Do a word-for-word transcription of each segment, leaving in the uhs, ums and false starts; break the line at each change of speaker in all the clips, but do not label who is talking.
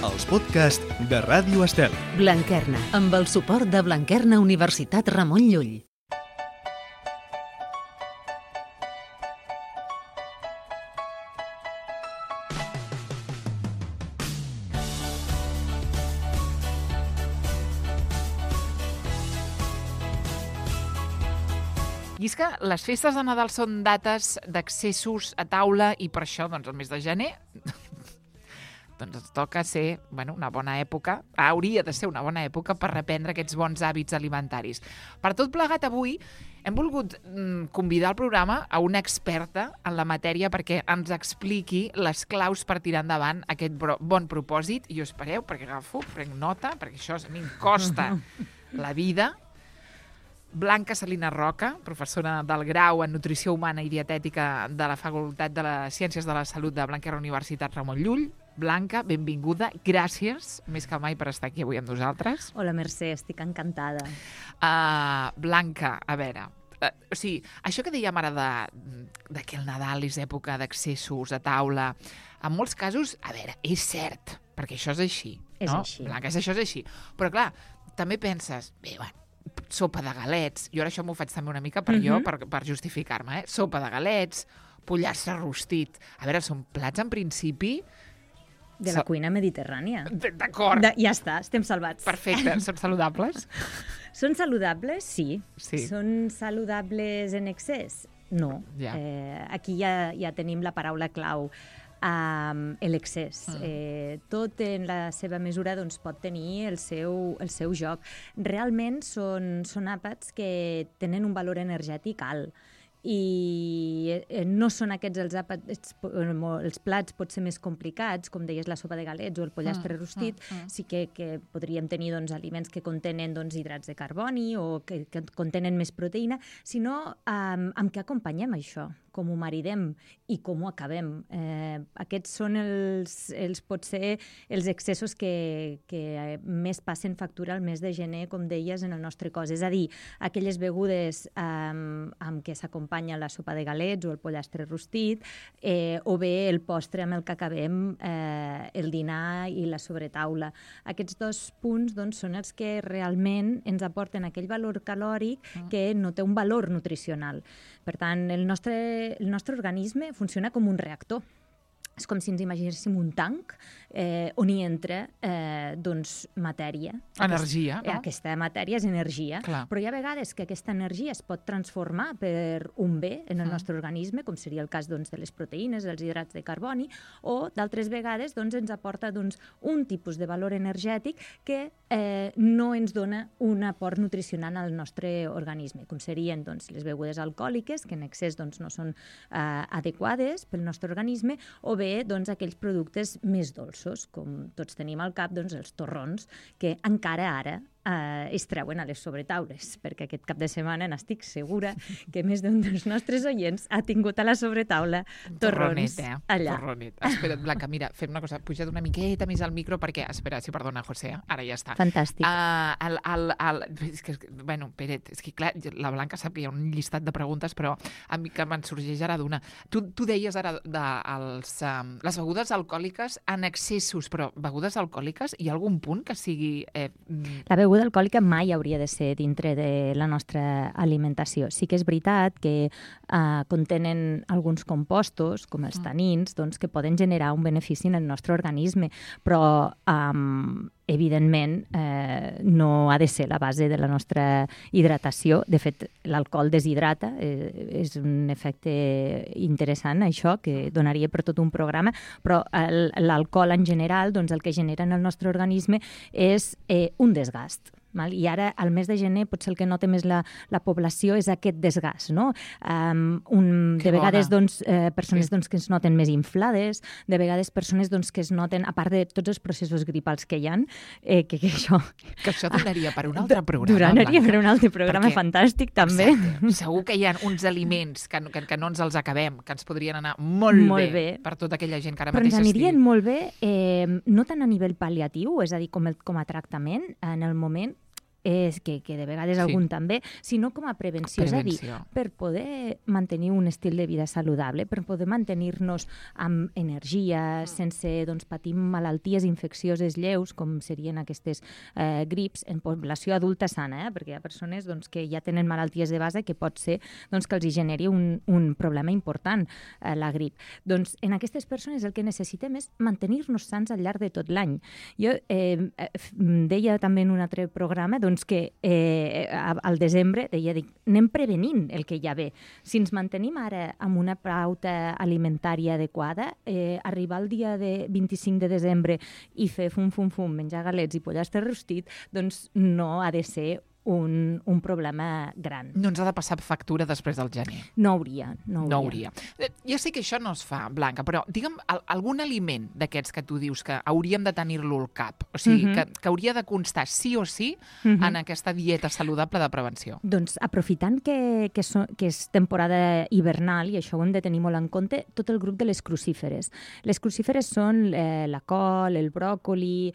els podcasts de Ràdio Estel.
Blanquerna, amb el suport de Blanquerna Universitat Ramon Llull.
I és que les festes de Nadal són dates d'accessos a taula i per això, doncs, el mes de gener doncs ens toca ser bueno, una bona època, hauria de ser una bona època per reprendre aquests bons hàbits alimentaris. Per tot plegat, avui hem volgut mm, convidar al programa a una experta en la matèria perquè ens expliqui les claus per tirar endavant aquest bon propòsit. I us espereu, perquè agafo, prenc nota, perquè això a mi em costa la vida. Blanca Salina Roca, professora del grau en Nutrició Humana i Dietètica de la Facultat de les Ciències de la Salut de Blanquerna Universitat Ramon Llull. Blanca, benvinguda. Gràcies, més que mai, per estar aquí avui amb nosaltres.
Hola, Mercè, estic encantada.
Uh, Blanca, a veure, uh, o sigui, això que dèiem ara de, de que el Nadal és època d'accessos a taula, en molts casos, a veure, és cert, perquè això és així.
És
no?
així.
Blanca, això és així. Però, clar, també penses, bé, bueno, sopa de galets, jo ara això m'ho faig també una mica per uh-huh. jo, per, per justificar-me, eh? Sopa de galets, pollastre rostit. A veure, són plats en principi...
De la cuina mediterrània.
D'acord.
De, ja està, estem salvats.
Perfecte. Són saludables?
Són saludables? Sí.
sí.
Són saludables en excés? No.
Ja.
Eh, aquí ja, ja tenim la paraula clau. Um, l'excés. Mm. Eh, tot en la seva mesura doncs, pot tenir el seu, el seu joc. Realment són, són àpats que tenen un valor energètic alt i eh, no són aquests els àpats, els plats pot ser més complicats, com deies la sopa de galets o el pollastre mm, rostit, mm, mm. sí que, que podríem tenir doncs, aliments que contenen doncs, hidrats de carboni o que, que contenen més proteïna, sinó um, amb què acompanyem això, com ho maridem i com ho acabem. Eh, aquests són els, els potser els excessos que, que més passen factura al mes de gener, com deies, en el nostre cos. És a dir, aquelles begudes eh, amb què s'acompanya la sopa de galets o el pollastre rostit, eh, o bé el postre amb el que acabem eh, el dinar i la sobretaula. Aquests dos punts doncs, són els que realment ens aporten aquell valor calòric que no té un valor nutricional. Per tant, el nostre El nostre organisme funciona com un reactor. És com si ens imaginéssim un tanc eh, on hi entra eh, doncs, matèria.
Energia,
Aquest,
no?
Aquesta matèria és energia,
Clar.
Però hi ha vegades que aquesta energia es pot transformar per un bé en el
mm.
nostre organisme, com seria el cas doncs, de les proteïnes, dels hidrats de carboni, o d'altres vegades doncs, ens aporta doncs, un tipus de valor energètic que eh, no ens dona un aport nutricional al nostre organisme, com serien doncs, les begudes alcohòliques, que en excés doncs, no són eh, adequades pel nostre organisme, o bé doncs, aquells productes més dolços, com tots tenim al cap, doncs, els torrons, que encara ara eh, es treuen a les sobretaules, perquè aquest cap de setmana n'estic segura que més d'un dels nostres oients ha tingut a la sobretaula torrons
eh?
allà.
Torronet. Espera't, Blanca, mira, fem una cosa, puja't una miqueta més al micro perquè, espera, sí, perdona, José, ara ja està.
Fantàstic.
Uh, el, el, el, és que, bueno, Peret, és que clar, la Blanca sap que hi ha un llistat de preguntes, però a mi que me'n sorgeix ara d'una. Tu, tu deies ara de els, um, les begudes alcohòliques en excessos, però begudes alcohòliques, hi ha algun punt que sigui... Eh,
la beguda alcohòlica mai hauria de ser dintre de la nostra alimentació. Sí que és veritat que uh, contenen alguns compostos, com els tanins, doncs, que poden generar un benefici en el nostre organisme, però um, evidentment eh, no ha de ser la base de la nostra hidratació. De fet, l'alcohol deshidrata, eh, és un efecte interessant, això, que donaria per tot un programa, però l'alcohol en general, doncs, el que genera en el nostre organisme és eh, un desgast. Val? I ara, al mes de gener, potser el que nota més la, la població és aquest desgast, no? Um, un, de vegades, doncs, eh, persones sí. doncs, que es noten més inflades, de vegades persones doncs, que es noten, a part de tots els processos gripals que hi ha, eh, que, que això...
Que això donaria per un altre programa,
Donaria
Blanca.
per un altre programa Perquè, fantàstic, també.
Exacte. Segur que hi ha uns aliments que, que, que no ens els acabem, que ens podrien anar molt,
molt bé,
bé per tota aquella gent que ara
Però
mateix
ens anirien
estigui.
molt bé, eh, no tant a nivell pal·liatiu, és a dir, com, el, com a tractament, en el moment és que, que de vegades
Sí.
algun també, sinó com a prevenció.
Prevenció.
És a dir, per poder mantenir un estil de vida saludable, per poder mantenir-nos amb energia, sense doncs, patir malalties infeccioses lleus, com serien aquestes eh, grips, en població adulta sana, eh? Perquè hi ha persones doncs, que ja tenen malalties de base que pot ser doncs, que els hi generi un, un problema important, eh, la grip. Doncs en aquestes persones el que necessitem és mantenir-nos sants al llarg de tot l'any. Jo eh, deia també en un altre programa doncs, que eh, al desembre deia, dic, anem prevenint el que ja ve. Si ens mantenim ara amb una pauta alimentària adequada, eh, arribar el dia de vint-i-cinc de desembre i fer fum, fum, fum, menjar galets i pollastre rostit, doncs no ha de ser un, un problema gran.
No ens ha de passar factura després del gener.
No hauria, no hauria.
No hauria. Eh, Ja sé que això no es fa, Blanca, però digue'm al- algun aliment d'aquests que tu dius que hauríem de tenir-lo al cap, o sigui,
Mhm.
que, que hauria de constar sí o sí
Mhm.
en aquesta dieta saludable de prevenció.
Doncs aprofitant que, que, so, que és temporada hivernal, i això ho hem de tenir molt en compte, tot el grup de les crucíferes. Les crucíferes són eh, la col, el bròcoli,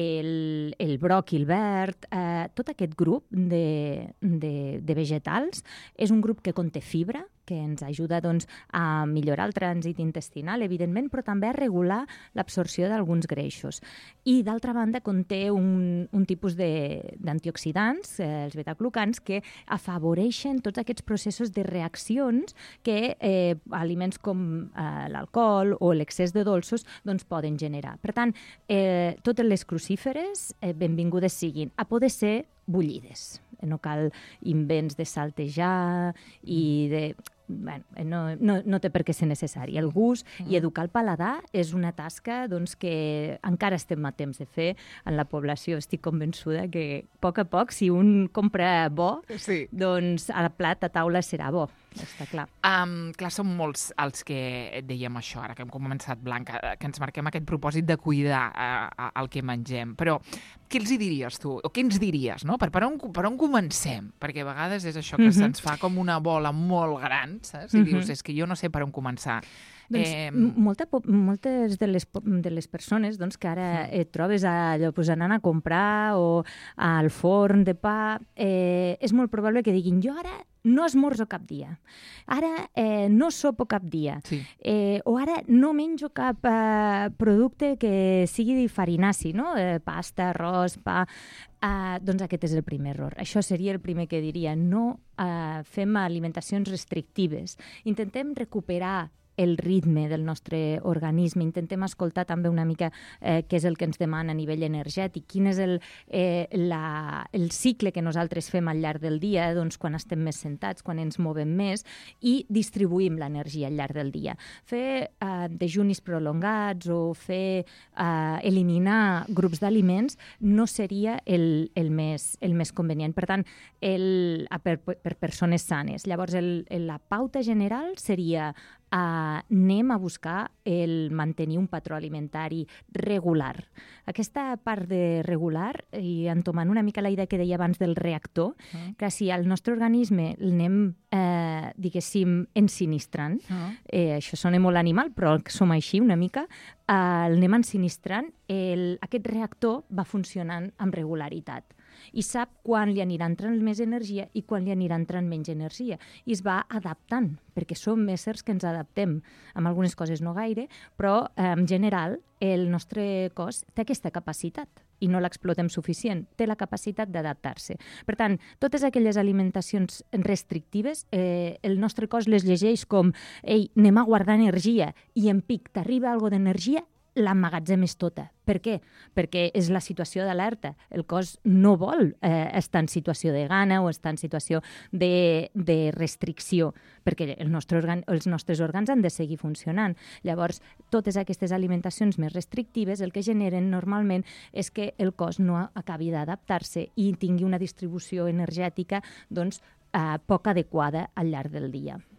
el, el bròquil verd, eh, tot aquest grup de, de, de vegetals és un grup que conté fibra, que ens ajuda doncs, a millorar el trànsit intestinal, evidentment, però també a regular l'absorció d'alguns greixos. I, d'altra banda, conté un, un tipus de- d'antioxidants, eh, els betaglucans, que afavoreixen tots aquests processos de reaccions que eh, aliments com eh, l'alcohol o l'excés de dolços doncs, poden generar. Per tant, eh, totes les crucíferes, eh, benvingudes siguin, a poder ser bullides. No cal invents de saltejar i de... Bueno, no, no, no té per què ser necessari. El gust i educar el paladar és una tasca doncs, que encara estem a temps de fer en la població. Estic convençuda que a poc a poc, si un compra bo,
Sí.
doncs a la plat, a taula serà bo. Està clar.
Um, clar, som molts els que dèiem això, ara que hem començat, Blanca, eh, que ens marquem aquest propòsit de cuidar uh, el que mengem. Però què els hi diries tu? O què ens diries, no? Per, per, on, per on comencem? Perquè a vegades és això que
Mhm.
se'ns fa com una bola molt gran, saps? I
Mhm.
dius, és que jo no sé per on començar.
Doncs,
Eh,
m- molta, po- moltes de les, po- de les persones doncs, que ara et trobes allò, pues, anant a comprar o al forn de pa, eh, és molt probable que diguin jo ara no esmorzo cap dia, ara eh, no sopo cap dia,
Sí.
eh, o ara no menjo cap eh, producte que sigui farinaci, no? Eh, pasta, arròs, pa... Uh, doncs aquest és el primer error. Això seria el primer que diria. No uh, fem alimentacions restrictives. Intentem recuperar el ritme del nostre organisme, intentem escoltar també una mica eh, què és el que ens demana a nivell energètic, quin és el, eh, la, el cicle que nosaltres fem al llarg del dia, doncs quan estem més sentats, quan ens movem més, i distribuïm l'energia al llarg del dia. Fer eh, dejunis prolongats o fer eh, eliminar grups d'aliments no seria el, el, més, el més convenient. Per tant, el, per, per persones sanes. Llavors, el, la pauta general seria Uh, anem a buscar el mantenir un patró alimentari regular. Aquesta part de regular, i entomant una mica la idea que deia abans del reactor,
Mm.
que si al nostre organisme l'anem, eh, diguéssim, ensinistrant,
Mm.
eh, això sona molt animal, però som així una mica, eh, l'anem ensinistrant, el, aquest reactor va funcionant amb regularitat i sap quan li anirà entrant més energia i quan li anirà entrant menys energia. I es va adaptant, perquè som éssers que ens adaptem. Amb algunes coses no gaire, però eh, en general el nostre cos té aquesta capacitat i no l'explotem suficient. Té la capacitat d'adaptar-se. Per tant, totes aquelles alimentacions restrictives, eh, el nostre cos les llegeix com ei, anem a guardar energia i en pic t'arriba algo d'energia, l'emmagatzemes tota. Per què? Perquè és la situació d'alerta. El cos no vol eh, estar en situació de gana o estar en situació de, de restricció, perquè el nostre organ, els nostres òrgans han de seguir funcionant. Llavors, totes aquestes alimentacions més restrictives el que generen normalment és que el cos no acabi d'adaptar-se i tingui una distribució energètica doncs, eh, poc adequada al llarg del dia.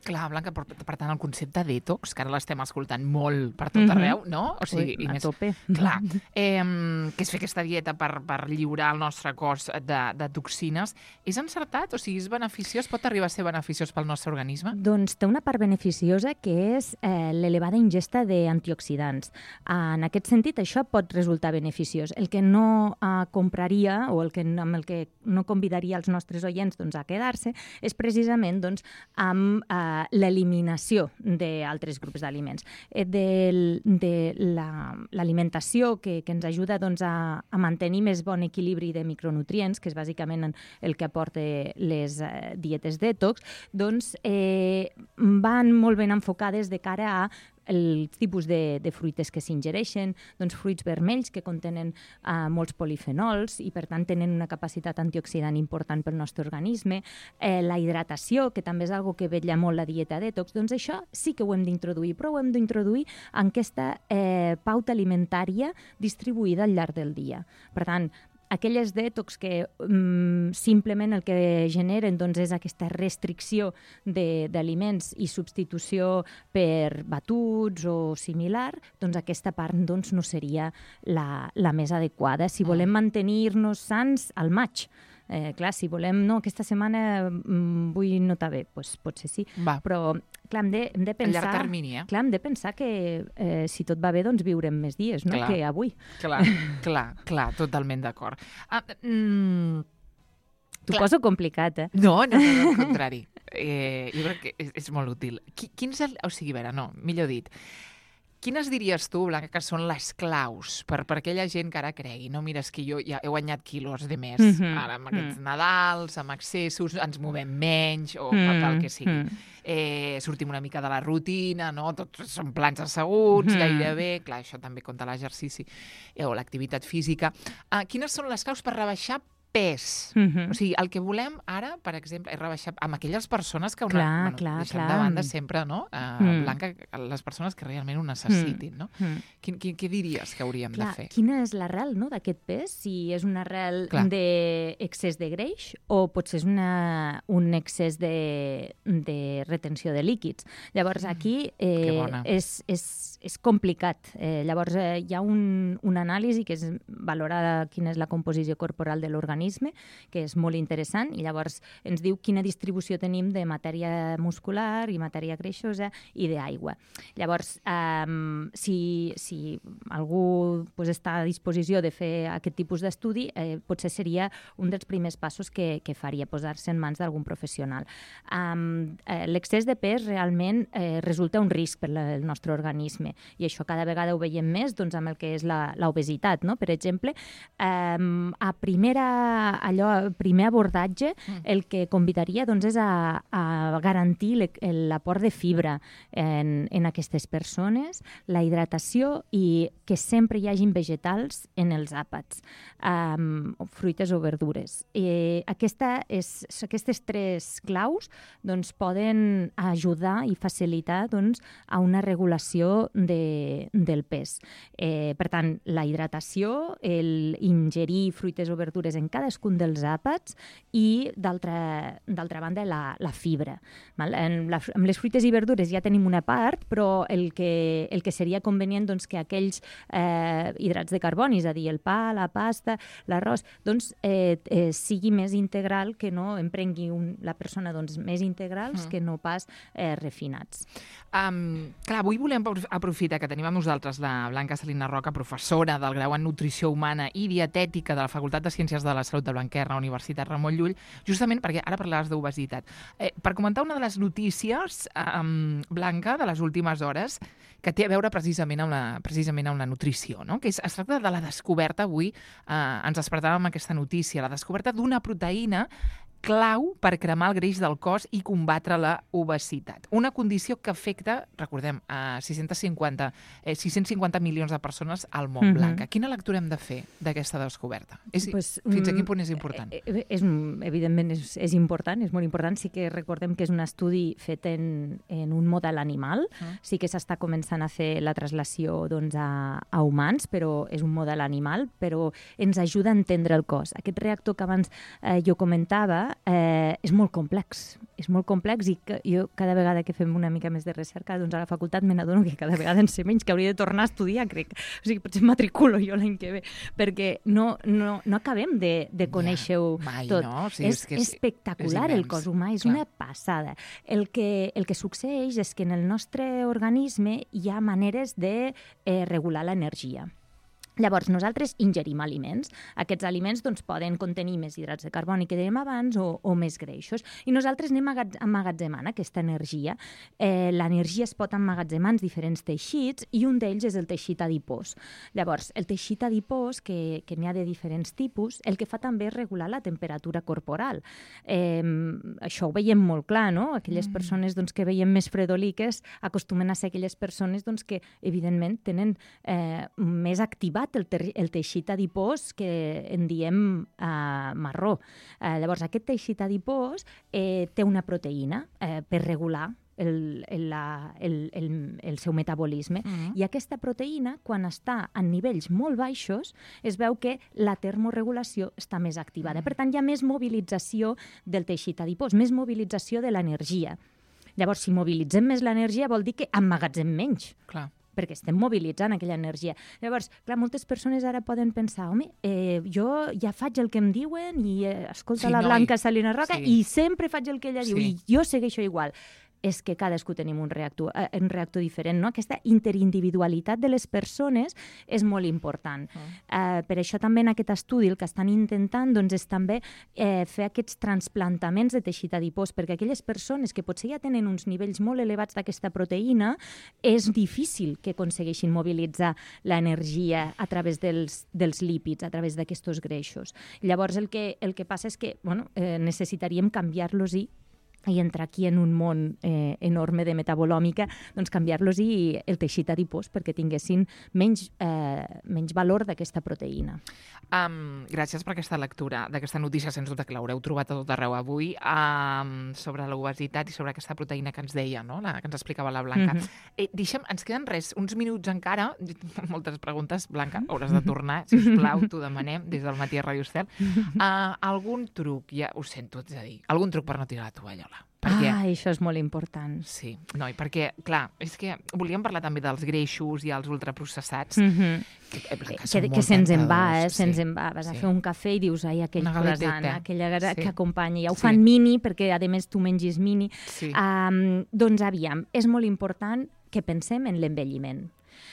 Clar, Blanca, per, per tant, el concepte detox, que ara l'estem escoltant molt per tot arreu, mm-hmm. no? O sigui,
Ui,
i
a
més,
tope.
Clar, eh, que és fer aquesta dieta per, per lliurar el nostre cos de, de toxines. És encertat? O sigui, és beneficiós? Pot arribar a ser beneficiós pel nostre organisme?
Doncs té una part beneficiosa que és eh, l'elevada ingesta d'antioxidants. En aquest sentit, això pot resultar beneficiós. El que no eh, compraria o el que, amb el que no convidaria els nostres oients doncs, a quedar-se és precisament doncs, amb eh, l'eliminació d'altres grups d'aliments. Eh, de de l'alimentació la, que, que ens ajuda doncs, a, a mantenir més bon equilibri de micronutrients, que és bàsicament el que aporta les eh, dietes detox, doncs eh, van molt ben enfocades de cara a el tipus de, de fruites que s'ingereixen, doncs fruits vermells que contenen uh, molts polifenols i per tant tenen una capacitat antioxidant important pel nostre organisme, eh, la hidratació, que també és algo que vetlla molt la dieta detox, doncs això sí que ho hem d'introduir, però ho hem d'introduir en aquesta eh, pauta alimentària distribuïda al llarg del dia. Per tant, aquelles detox que mm, simplement el que generen doncs, és aquesta restricció d'aliments i substitució per batuts o similar, doncs aquesta part doncs, no seria la, la més adequada. Si volem mantenir-nos sans al maig, Eh, clar, si volem, no, aquesta setmana mm, vull notar bé, doncs potser sí.
Va.
Però, clar, hem de, hem de pensar...
A llarg termini, eh?
Clar, hem de pensar que eh, si tot va bé, doncs viurem més dies, no?,
Clar.
que avui.
Clar, clar, clar, totalment d'acord. Ah, mm,
T'ho
clar.
poso complicat, eh?
No, no, no, al contrari. Eh, jo crec que és, és molt útil. Qui, quins, el- o sigui, a veure, no, millor dit, quines diries tu, Blanca, que són les claus per, per aquella gent que ara cregui? No, mira, és que jo ja he guanyat quilos de més,
Mhm,
ara amb aquests
mm.
Nadals, amb excessos, ens movem menys, o
Mm,
mm, pel que sigui.
mm.
Eh, sortim una mica de la rutina, no? Tots són plans asseguts,
Mhm.
gairebé. Clar, això també compta l'exercici eh, o l'activitat física. Ah, quines són les claus per rebaixar pes?
Mhm.
O sigui, el que volem ara, per exemple, és rebaixar amb aquelles persones que... Una,
Clar,
bueno,
clar,
deixant
clar.
de banda sempre, no? Uh,
Mm.
Blanca, les persones que realment ho necessitin, no?
Mm.
Quin, quin, què diries que hauríem
Clar,
de fer?
quina és l'arrel, no, d'aquest pes? Si és una arrel
Clar.
d'excés de greix o potser és una, un excés de, de retenció de líquids. Llavors, aquí
que
eh,
bona.
és, és, és complicat. Eh, llavors, eh, hi ha un, un anàlisi que és valorar quina és la composició corporal de l'organisme, que és molt interessant, i llavors ens diu quina distribució tenim de matèria muscular i matèria greixosa i d'aigua. Llavors, um, si, si algú pues, està a disposició de fer aquest tipus d'estudi, eh, potser seria un dels primers passos que, que faria, posar-se en mans d'algun professional. Um, eh, L'excés de pes realment eh, resulta un risc per la, el nostre organisme, i això cada vegada ho veiem més doncs, amb el que és la, l'obesitat, no? Per exemple, um, a primera, allò, primer abordatge, el que convidaria doncs, és a, a garantir l'e- l'aport de fibra en, en aquestes persones, la hidratació i que sempre hi hagin vegetals en els àpats, um, fruites o verdures. I aquesta és, aquestes tres claus doncs, poden ajudar i facilitar doncs, a una regulació de, del pes. Eh, per tant, la hidratació, el ingerir fruites o verdures en cadascun dels àpats i, d'altra d'altra banda, la, la fibra. Val? En la, amb les fruites i verdures ja tenim una part, però el que, el que seria convenient doncs, que aquells eh, hidrats de carboni, és a dir, el pa, la pasta, l'arròs, doncs, eh, eh, sigui més integral, que no em prengui un, la persona doncs, més integrals
Mm.
que no pas eh, refinats.
Um, clar, avui volem apro- aprofitar que tenim amb nosaltres la Blanca Salina Roca, professora del grau en Nutrició Humana i Dietètica de la Facultat de Ciències de la Salut de Blanquerna, Universitat Ramon Llull, justament perquè ara parlaves d'obesitat. Eh, per comentar una de les notícies, um, Blanca, de les últimes hores, que té a veure precisament amb la, precisament amb la nutrició, no? Que és, es tracta de la descoberta, avui eh, ens despertàvem amb aquesta notícia, la descoberta d'una proteïna clau per cremar el greix del cos i combatre la obesitat. Una condició que afecta, recordem, a sis-cents cinquanta, eh, sis-cents cinquanta milions de persones al món,
Mhm.
Blanca. Quina lectura hem de fer d'aquesta descoberta? És,
Pues,
fins a
mm,
quin punt és important?
Eh, eh, és, evidentment és, és important, és molt important. Sí que recordem que és un estudi fet en, en un model animal.
Mm.
Sí que s'està començant a fer la traslació doncs, a, a humans, però és un model animal, però ens ajuda a entendre el cos. Aquest reactor que abans eh, jo comentava eh, és molt complex. és molt complex i que jo cada vegada que fem una mica més de recerca doncs a la facultat me n'adono que cada vegada en sé menys, que hauria de tornar a estudiar, crec. O sigui, potser matriculo jo l'any que ve, perquè no, no, no acabem de, de conèixer-ho
ja, mai,
tot.
No? O sigui,
és,
és, que és
espectacular
és
el cos humà, és Clar. Una passada. El que, el que succeeix és que en el nostre organisme hi ha maneres de eh, regular l'energia. Llavors, nosaltres ingerim aliments. Aquests aliments doncs, poden contenir més hidrats de carboni que dèiem abans o, o més greixos. I nosaltres anem emmagatzemant aquesta energia. Eh, L'energia es pot emmagatzemar en diferents teixits i un d'ells és el teixit adipós. Llavors, el teixit adipós, que, que n'hi ha de diferents tipus, el que fa també és regular la temperatura corporal. Eh, això ho veiem molt clar, no? Aquelles mm. persones doncs, que veiem més fredoliques acostumen a ser aquelles persones doncs, que, evidentment, tenen eh, més activat El, te el teixit adipós que en diem eh, marró. Eh, llavors, aquest teixit adipós eh, té una proteïna eh, per regular el, el, la, el, el, el seu metabolisme. Mm-hmm. I aquesta proteïna, quan està a nivells molt baixos, es veu que la termorregulació està més activada. Mm-hmm. Per tant, hi ha més mobilització del teixit adipós, més mobilització de l'energia. Llavors, si mobilitzem més l'energia, vol dir que emmagatzem menys.
Clar.
Perquè estem mobilitzant aquella energia. Llavors, clar, moltes persones ara poden pensar, home, eh, jo ja faig el que em diuen i eh, escolta sí, la no, Blanca Salina Roca sí. i sempre faig el que ella sí. diu i jo segueixo igual. És que cadascú tenim un reactor, eh, un reactor diferent, no? Aquesta interindividualitat de les persones és molt important. Mm. Eh, per això també en aquest estudi el que estan intentant doncs, és també eh, fer aquests transplantaments de teixit adipós, perquè aquelles persones que potser ja tenen uns nivells molt elevats d'aquesta proteïna, és difícil que aconsegueixin mobilitzar l'energia a través dels, dels lípids, a través d'aquests greixos. Llavors el que, el que passa és que bueno, eh, necessitaríem canviar-los i i entrar aquí en un món eh, enorme de metabolòmica, doncs canviar-los i el teixit adipós perquè tinguessin menys, eh, menys valor d'aquesta proteïna.
Um, gràcies per aquesta lectura, d'aquesta notícia, sens dubte que l'haureu trobat a tot arreu avui, um, sobre l'obesitat i sobre aquesta proteïna que ens deia, no? La, que ens explicava la Blanca. Mm-hmm. eh, deixa'm, ens queden res, uns minuts encara, moltes preguntes, Blanca, hauràs de tornar, sisplau, t'ho demanem, des del matí a Ràdio Estel. Uh, algun truc, ja ho sento, és a dir, algun truc per no tirar la tovallola? Perquè...
Ah, això és molt important.
Sí, no, i perquè, clar, és que volíem parlar també dels greixos i els ultraprocessats,
mm-hmm.
que, eh, que,
que, que se'ns en va, eh? Sí. Se'ns en va. Vas sí. a fer un cafè i dius, ai, aquell croissant, aquella gara sí. que acompanya. Ja ho sí. fan mini, perquè a més tu mengis mini.
Sí.
Um, doncs aviam, és molt important que pensem en l'envelliment.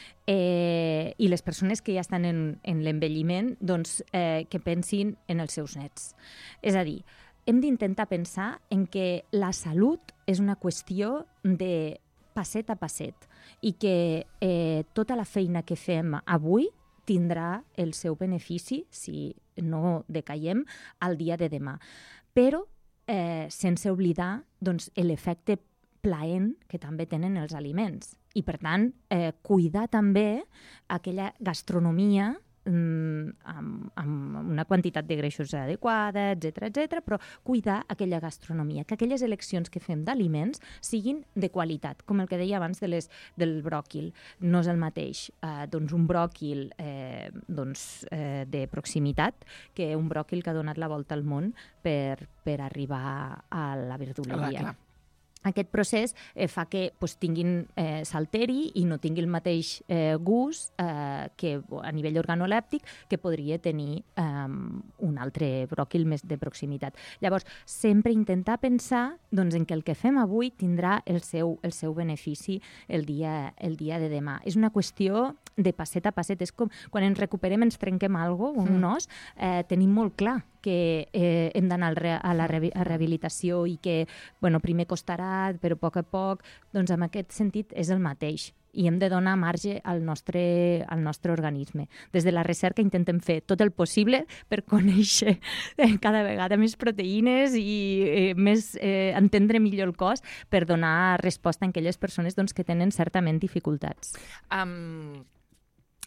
Eh, i les persones que ja estan en, en l'envelliment, doncs eh, que pensin en els seus nets. És a dir, hem d'intentar pensar en que la salut és una qüestió de passet a passet i que eh, tota la feina que fem avui tindrà el seu benefici, si no decaiem, al dia de demà. Però eh, sense oblidar doncs, l'efecte plaent que també tenen els aliments. I, per tant, eh, cuidar també aquella gastronomia Amb, amb una quantitat de greixos adequada, etcètera, etcètera, però cuidar aquella gastronomia, que aquelles eleccions que fem d'aliments siguin de qualitat, com el que deia abans de les, del bròquil. No és el mateix eh, doncs un bròquil eh, doncs, eh, de proximitat que un bròquil que ha donat la volta al món per, per arribar a la verduleria. Clar, clar. Aquest procés eh, fa que pues, tinguin eh, s'alteri i no tingui el mateix eh, gust eh, que a nivell organolèptic que podria tenir eh, un altre bròquil més de proximitat. Llavors, sempre intentar pensar doncs, en que el que fem avui tindrà el seu, el seu benefici el dia, el dia de demà. És una qüestió de passet a passet. És com quan ens recuperem, ens trenquem alguna cosa, un mm. os, eh, tenim molt clar que eh, hem d'anar a la re a rehabilitació i que bueno, primer costarà, però a poc a poc, doncs en aquest sentit és el mateix. I hem de donar marge al nostre, al nostre organisme. Des de la recerca intentem fer tot el possible per conèixer cada vegada més proteïnes i eh, més, eh, entendre millor el cos per donar resposta a aquelles persones doncs, que tenen certament dificultats.
Um...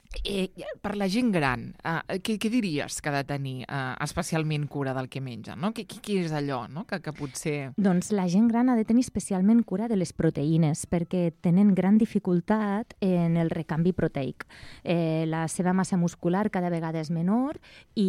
Eh, per la gent gran, eh, què, què diries que ha de tenir eh, especialment cura del que menja? No? Què, què és allò no? que, que potser...
Doncs la gent gran ha de tenir especialment cura de les proteïnes perquè tenen gran dificultat en el recanvi proteic. Eh, la seva massa muscular cada vegada és menor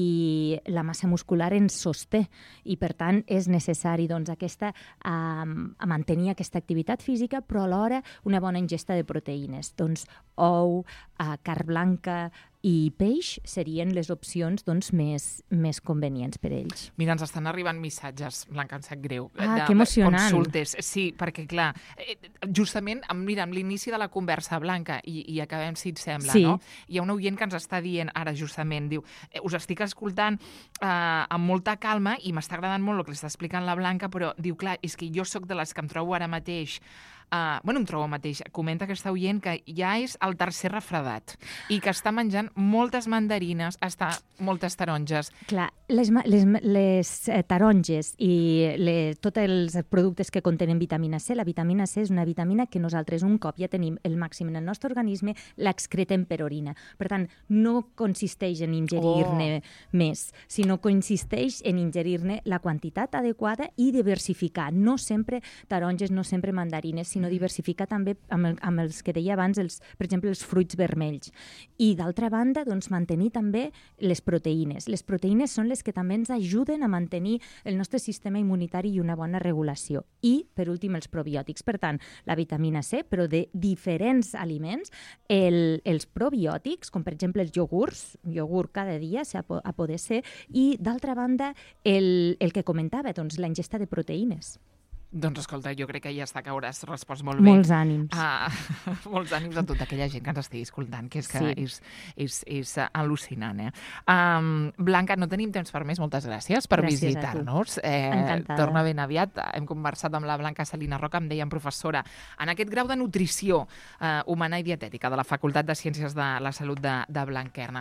i la massa muscular ens sosté i, per tant, és necessari doncs, aquesta, eh, a mantenir aquesta activitat física, però alhora una bona ingesta de proteïnes. Doncs ou, eh, carn blanca i peix serien les opcions doncs, més, més convenients per ells.
Mira, ens estan arribant missatges, Blanca, em sap greu.
Ah,
de,
que emocionant.
Consultes. Sí, perquè, clar, justament, mira, amb l'inici de la conversa, Blanca, i, i acabem, si et sembla,
sí.
no? Hi ha un oient que ens està dient, ara justament, diu, us estic escoltant eh, amb molta calma i m'està agradant molt el que li està explicant la Blanca, però diu, clar, és que jo sóc de les que em trobo ara mateix Uh, bueno, em trobo mateix. Comenta aquesta oient que ja és el tercer refredat i que està menjant moltes mandarines, està moltes taronges.
Clar, les, les, les taronges i les, tots els productes que contenen vitamina C, la vitamina C és una vitamina que nosaltres un cop ja tenim el màxim en el nostre organisme, l'excretem per orina. Per tant, no consisteix en ingerir-ne oh. més, sinó que consisteix en ingerir-ne la quantitat adequada i diversificar. No sempre taronges, no sempre mandarines, sinó diversificar també amb, el, amb els que deia abans, els, per exemple, els fruits vermells. I d'altra banda, doncs, mantenir també les proteïnes. Les proteïnes són les que també ens ajuden a mantenir el nostre sistema immunitari i una bona regulació. I, per últim, els probiòtics. Per tant, la vitamina C, però de diferents aliments, el, els probiòtics, com per exemple els iogurts, iogurt cada dia, a, a poder ser, i d'altra banda, el, el que comentava, doncs, la ingesta de proteïnes.
Doncs escolta, jo crec que ja està que hauràs respost molt bé.
Molts ànims.
Ah, molts ànims a tota aquella gent que ens estigui escoltant, que és que sí. és, és, és al·lucinant. Eh? Um, Blanca, no tenim temps per més, moltes gràcies per gràcies visitar-nos. Eh,
Encantada.
Torna ben aviat. Hem conversat amb la Blanca Salina Roca, em deien professora, en aquest grau de nutrició eh, humana i dietètica de la Facultat de Ciències de la Salut de, de Blanquerna.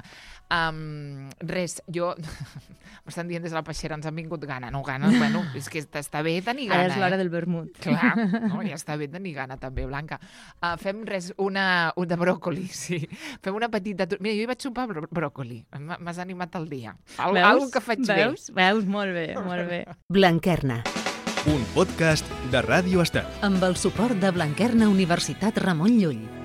Um, res, jo... M'estan dient des de la peixera, ens han vingut gana, no gana? Bueno, és que està bé tenir gana.
Ara és l'hora del vermut.
Clar, no? Ja està bé tenir gana també, Blanca. Uh, fem res, una, un de bròcoli, sí. Fem una petita... Mira, jo hi vaig sopar br bròcoli. M'has animat el dia. Al, algo que faig
veus?
bé.
Veus? Molt bé, molt bé.
Blanquerna.
Un podcast de Ràdio Estel.
Amb el suport de Blanquerna Universitat Ramon Llull.